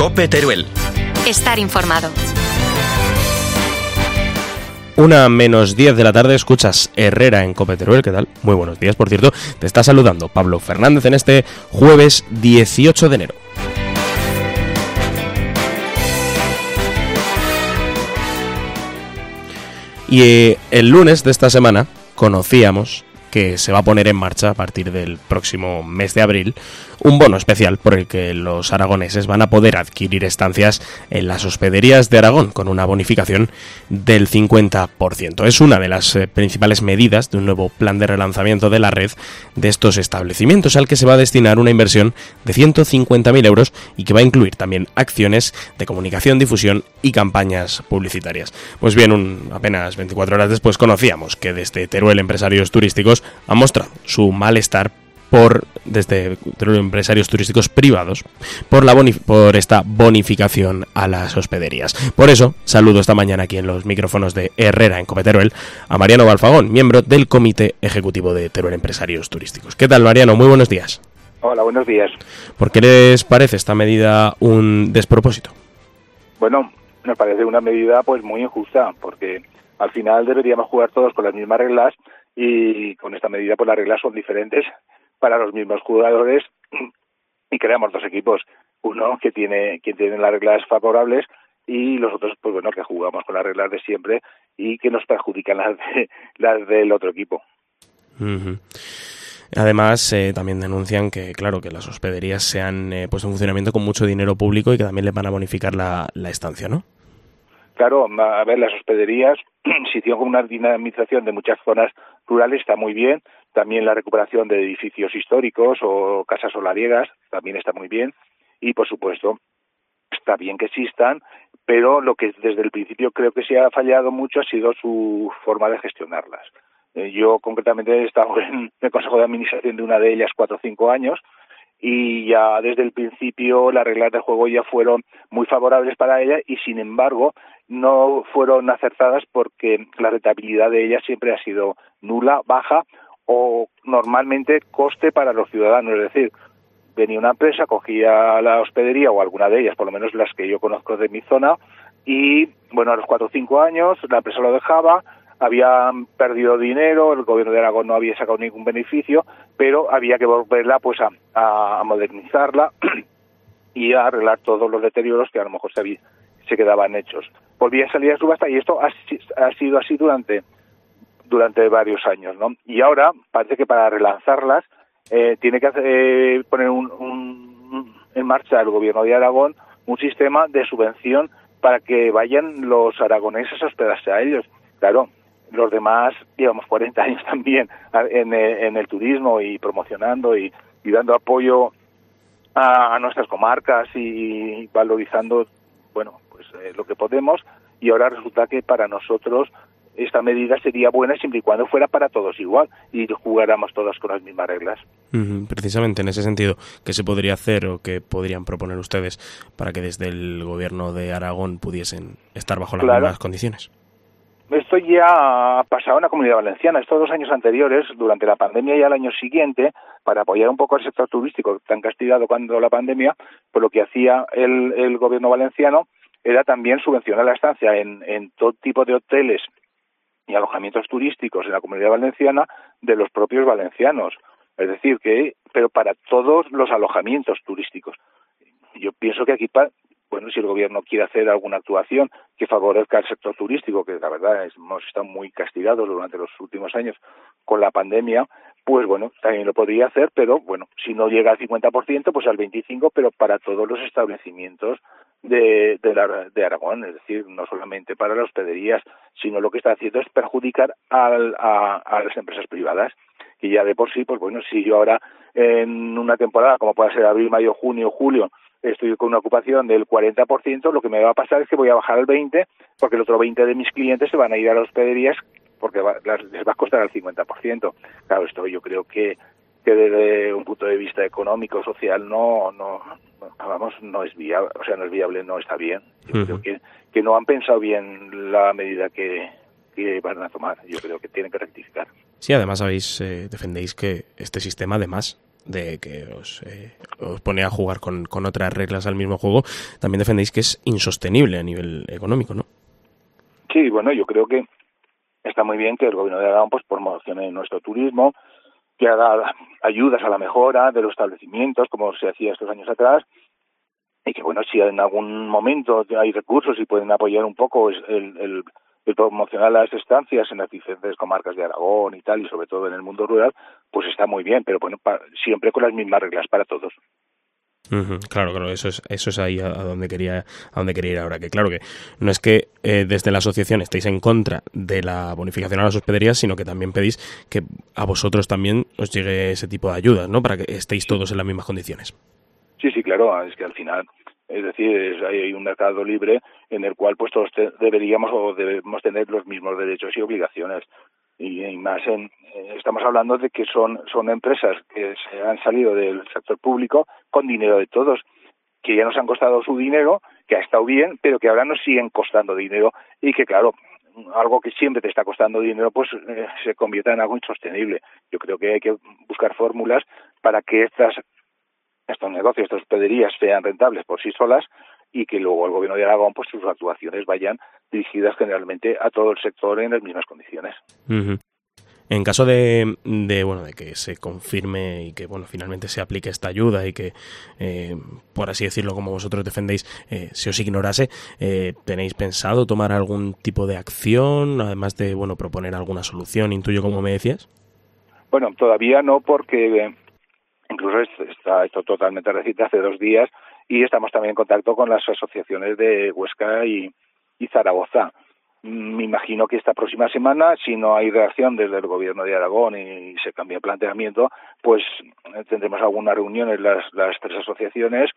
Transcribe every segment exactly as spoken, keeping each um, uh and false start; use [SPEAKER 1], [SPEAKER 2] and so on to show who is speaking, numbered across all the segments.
[SPEAKER 1] COPE Teruel.
[SPEAKER 2] Estar informado.
[SPEAKER 3] Una menos diez de la tarde, escuchas Herrera en COPE Teruel. ¿Qué tal? Muy buenos días, por cierto. Te está saludando Pablo Fernández en este jueves dieciocho de enero. Y eh, el lunes de esta semana conocíamos que se va a poner en marcha a partir del próximo mes de abril un bono especial por el que los aragoneses van a poder adquirir estancias en las hospederías de Aragón con una bonificación del cincuenta por ciento. Es una de las eh, principales medidas de un nuevo plan de relanzamiento de la red de estos establecimientos al que se va a destinar una inversión de ciento cincuenta mil euros y que va a incluir también acciones de comunicación, difusión y campañas publicitarias. Pues bien, un, apenas veinticuatro horas después conocíamos que desde Teruel Empresarios Turísticos han mostrado su malestar por desde Teruel Empresarios Turísticos Privados por la bonif- por esta bonificación a las hospederías. Por eso saludo esta mañana aquí en los micrófonos de Herrera en COPE Teruel a Mariano Balfagón, miembro del Comité Ejecutivo de Teruel Empresarios Turísticos. ¿Qué tal, Mariano? Muy buenos días.
[SPEAKER 4] Hola, buenos días.
[SPEAKER 3] ¿Por qué les parece esta medida un despropósito?
[SPEAKER 4] Bueno, me parece una medida pues muy injusta, porque al final deberíamos jugar todos con las mismas reglas y con esta medida pues las reglas son diferentes para los mismos jugadores y creamos dos equipos, uno que tiene que tiene las reglas favorables y los otros pues bueno que jugamos con las reglas de siempre y que nos perjudican las de, las del otro equipo.
[SPEAKER 3] Uh-huh. Además, eh, también denuncian que, claro, que las hospederías se han eh, puesto en funcionamiento con mucho dinero público y que también les van a bonificar la, la estancia, ¿no?
[SPEAKER 4] Claro, a ver, las hospederías se hicieron con una dinamización de muchas zonas rurales, está muy bien. También la recuperación de edificios históricos o casas solariegas también está muy bien. Y, por supuesto, está bien que existan, pero lo que desde el principio creo que se ha fallado mucho ha sido su forma de gestionarlas. Eh, yo, concretamente, he estado en el Consejo de Administración de una de ellas cuatro o cinco años y ya desde el principio las reglas de juego ya fueron muy favorables para ella y, sin embargo, no fueron acertadas porque la rentabilidad de ella siempre ha sido nula, baja o normalmente coste para los ciudadanos. Es decir, venía una empresa, cogía la hospedería o alguna de ellas, por lo menos las que yo conozco de mi zona, y bueno, a los cuatro o cinco años la empresa lo dejaba, habían perdido dinero, el gobierno de Aragón no había sacado ningún beneficio, pero había que volverla pues a, a modernizarla y a arreglar todos los deterioros que a lo mejor se, había, se quedaban hechos. Volvía a salir a subasta y esto ha, ha sido así durante durante varios años, ¿no? Y ahora parece que para relanzarlas eh, tiene que hacer, eh, poner un, un, en marcha el gobierno de Aragón un sistema de subvención para que vayan los aragoneses a hospedarse a ellos. Claro, los demás llevamos cuarenta años también en, en el turismo y promocionando y, y dando apoyo a, a nuestras comarcas y valorizando, bueno, pues eh, lo que podemos, y ahora resulta que para nosotros esta medida sería buena siempre y cuando fuera para todos igual y jugáramos todos con las mismas reglas.
[SPEAKER 3] Uh-huh. Precisamente en ese sentido, ¿qué se podría hacer o qué podrían proponer ustedes para que desde el gobierno de Aragón pudiesen estar bajo las
[SPEAKER 4] claro.
[SPEAKER 3] mismas condiciones?
[SPEAKER 4] Esto ya ha pasado en la Comunidad Valenciana. Estos dos años anteriores, durante la pandemia y al año siguiente, para apoyar un poco al sector turístico tan castigado cuando la pandemia, pues lo que hacía el, el gobierno valenciano era también subvencionar la estancia en, en todo tipo de hoteles y alojamientos turísticos en la Comunidad Valenciana de los propios valencianos. Es decir, que pero para todos los alojamientos turísticos. Yo pienso que aquí, bueno, si el gobierno quiere hacer alguna actuación que favorezca al sector turístico, que la verdad es, hemos estado muy castigados durante los últimos años con la pandemia, pues bueno, también lo podría hacer, pero bueno, si no llega al cincuenta por ciento, pues al veinticinco por ciento, pero para todos los establecimientos de, de, la, de Aragón, es decir, no solamente para las hospederías, sino lo que está haciendo es perjudicar al, a, a las empresas privadas, que ya de por sí, pues bueno, si yo ahora en una temporada, como pueda ser abril, mayo, junio, julio, estoy con una ocupación del cuarenta por ciento, lo que me va a pasar es que voy a bajar al veinte por ciento, porque el otro veinte por ciento de mis clientes se van a ir a las hospederías porque va, las, les va a costar el cincuenta por ciento. Claro, esto yo creo que, que desde un punto de vista económico, social, no, no, vamos, no es viable, o sea, no es viable, no está bien. Yo uh-huh. creo que, que no han pensado bien la medida que, que van a tomar. Yo creo que tienen que rectificar.
[SPEAKER 3] Sí, además habéis, eh, defendéis que este sistema, además, de que os, eh, os pone a jugar con, con otras reglas al mismo juego, también defendéis que es insostenible a nivel económico, ¿no?
[SPEAKER 4] Sí, bueno, yo creo que está muy bien que el gobierno de Aragón pues promocione nuestro turismo, que haga ayudas a la mejora de los establecimientos, como se hacía estos años atrás, y que, bueno, si en algún momento hay recursos y pueden apoyar un poco el, el, el promocionar las estancias en las diferentes comarcas de Aragón y tal, y sobre todo en el mundo rural, pues está muy bien, pero bueno, pa, siempre con las mismas reglas para todos.
[SPEAKER 3] Uh-huh, claro, claro, eso es eso es ahí a, a donde quería a donde quería ir ahora, que claro que no es que eh, desde la asociación estéis en contra de la bonificación a las hospederías, sino que también pedís que a vosotros también os llegue ese tipo de ayudas, ¿no? Para que estéis todos en las mismas condiciones.
[SPEAKER 4] Sí, sí, claro, es que al final, es decir, es, hay un mercado libre en el cual pues todos te, deberíamos o debemos tener los mismos derechos y obligaciones. Y, y más en, eh, estamos hablando de que son son empresas que se han salido del sector público con dinero de todos, que ya nos han costado su dinero, que ha estado bien, pero que ahora nos siguen costando dinero y que, claro, algo que siempre te está costando dinero, pues eh, se convierta en algo insostenible. Yo creo que hay que buscar fórmulas para que estas estos negocios, estas hospederías sean rentables por sí solas y que luego el gobierno de Aragón, pues sus actuaciones vayan dirigidas generalmente a todo el sector en las mismas condiciones.
[SPEAKER 3] Uh-huh. En caso de, de bueno de que se confirme y que bueno finalmente se aplique esta ayuda y que eh, por así decirlo, como vosotros defendéis, eh, se os ignorase, eh, ¿tenéis pensado tomar algún tipo de acción, además de bueno proponer alguna solución, intuyo, como me decías?
[SPEAKER 4] Bueno, todavía no, porque eh, incluso está esto totalmente reciente hace dos días y estamos también en contacto con las asociaciones de Huesca y, y Zaragoza. Me imagino que esta próxima semana, si no hay reacción desde el gobierno de Aragón y se cambia el planteamiento, pues tendremos alguna reunión en las, las tres asociaciones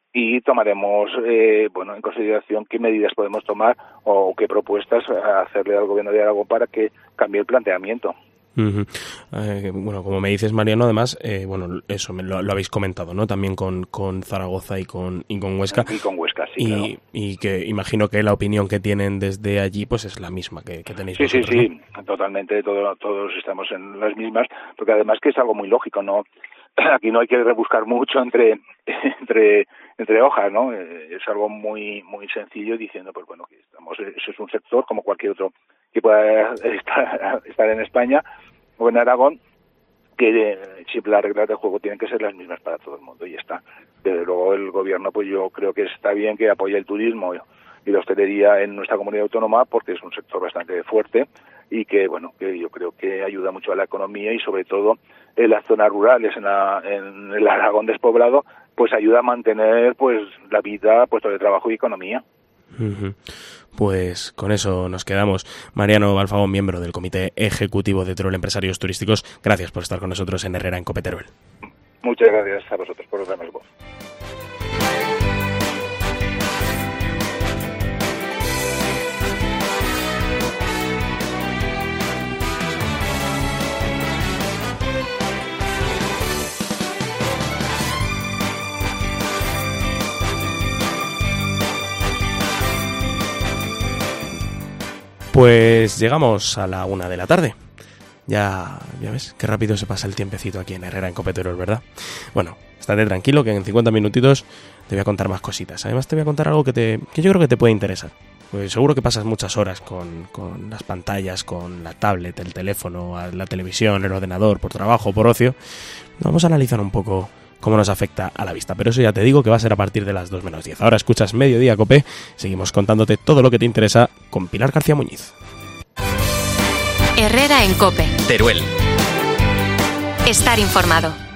[SPEAKER 4] y tomaremos eh, bueno en consideración qué medidas podemos tomar o qué propuestas hacerle al gobierno de Aragón para que cambie el planteamiento.
[SPEAKER 3] Uh-huh. Eh, bueno, como me dices, Mariano, además, eh, bueno, eso me lo, lo habéis comentado, ¿no? También con, con Zaragoza y con y con Huesca.
[SPEAKER 4] Y con Huesca, sí,
[SPEAKER 3] y,
[SPEAKER 4] claro.
[SPEAKER 3] Y que imagino que la opinión que tienen desde allí, pues es la misma que, que tenéis
[SPEAKER 4] sí,
[SPEAKER 3] vosotros,
[SPEAKER 4] sí,
[SPEAKER 3] ¿no?
[SPEAKER 4] sí, totalmente, todo, todos estamos en las mismas, porque además que es algo muy lógico, ¿no? Aquí no hay que rebuscar mucho entre entre entre hojas, ¿no? Es algo muy muy sencillo diciendo, pues bueno, que estamos, eso es un sector como cualquier otro que pueda estar, estar en España o en Aragón, que eh, siempre las reglas del juego tienen que ser las mismas para todo el mundo y ya está. Desde luego el gobierno, pues yo creo que está bien que apoye el turismo y la hostelería en nuestra comunidad autónoma porque es un sector bastante fuerte y que, bueno, que yo creo que ayuda mucho a la economía y sobre todo en las zonas rurales, en, la, en el Aragón despoblado, pues ayuda a mantener pues la vida, puestos de trabajo y economía.
[SPEAKER 3] Uh-huh. Pues con eso nos quedamos. Mariano Balfagón, miembro del Comité Ejecutivo de Teruel Empresarios Turísticos, gracias por estar con nosotros en Herrera en COPE Teruel.
[SPEAKER 4] Muchas gracias a vosotros por darnos voz.
[SPEAKER 3] Pues llegamos a la una de la tarde. Ya, ya ves, qué rápido se pasa el tiempecito aquí en Herrera en COPE Teruel, ¿verdad? Bueno, estate tranquilo que en cincuenta minutitos te voy a contar más cositas. Además te voy a contar algo que, te, que yo creo que te puede interesar. Pues seguro que pasas muchas horas con, con las pantallas, con la tablet, el teléfono, la televisión, el ordenador, por trabajo, por ocio. Vamos a analizar un poco cómo nos afecta a la vista, pero eso ya te digo que va a ser a partir de las dos menos diez. Ahora escuchas Mediodía COPE, seguimos contándote todo lo que te interesa con Pilar García Muñiz.
[SPEAKER 1] Herrera en COPE.
[SPEAKER 3] Teruel.
[SPEAKER 1] Estar informado.